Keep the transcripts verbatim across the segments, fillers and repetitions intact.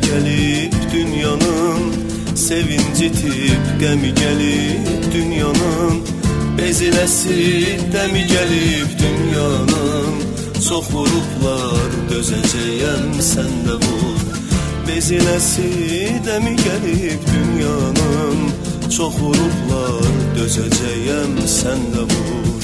gelip dünyanın, sevinci tip gəmi gelip dünyanın, beziləsi dəmi gelip dünyanın. Çox vurublar dözəcəyəm sən də vur, beziləsi dəmi gelip dünyanın. Çox vurublar dözəcəyəm sən də vur.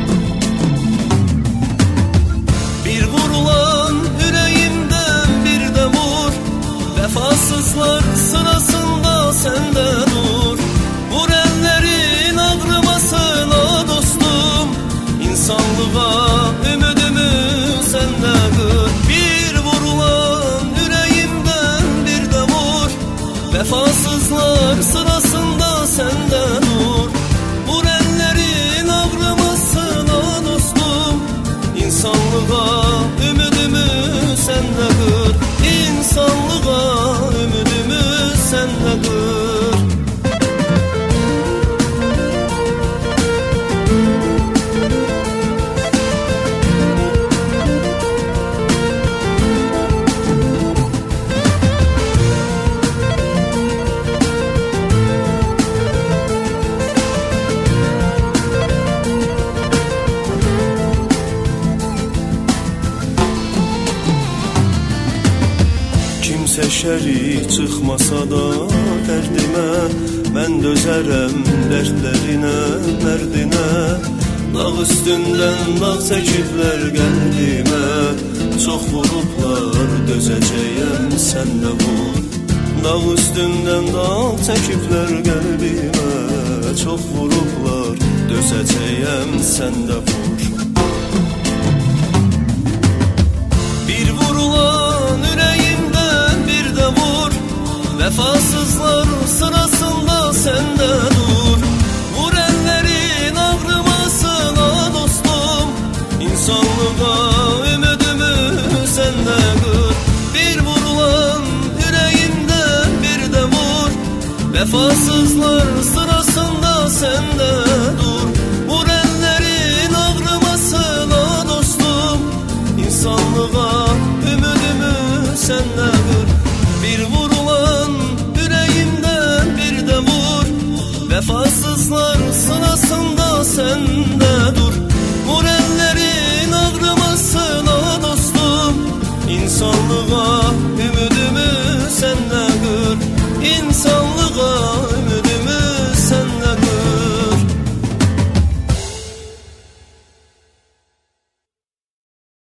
Bir vurulan ürəyimdən bir də vur, vəfasızlar sırasında sən də dur. Vur əllərin ağrımasına dostum, insanlığa ümidimi sən də qır. Bir vurulan ürəyimdən bir də vur, vəfasızlar sırasında sən də dur. Vur əllərin ağrımasına dostum, insanlığa ümidimi sən də qır. İnsanlığa ümidimi sən də qır. Kimsə şərik çıxmasa da dərdimə, mən dözərəm dərdlərinə, mərdinə. Dağ üstündən dağ çəkiblər qəlbimə, çox vurublar dözəcəyəm sən də vur. Dağ üstündən dağ çəkiblər qəlbimə, çox vurublar dözəcəyəm sən də vur. Bir vurulan ürəyimdən bir də vur, vəfasızlar sırasında sən də dur. Vur əllərin ağrımasına dostum, insanlığa ümidimi sən də qır. Bir vurulan ürəyimdən bir də vur, vəfasızlar sırasında sən də dur. Vur əllərin ağrımasına dostum, insanlığa ümidimi sən də qır. Bir vurulan ürəyimdən bir də vur, vəfasızlar sırasında sən də dur. Vur əllərin ağrımasına dostum, insanlığa ümidimi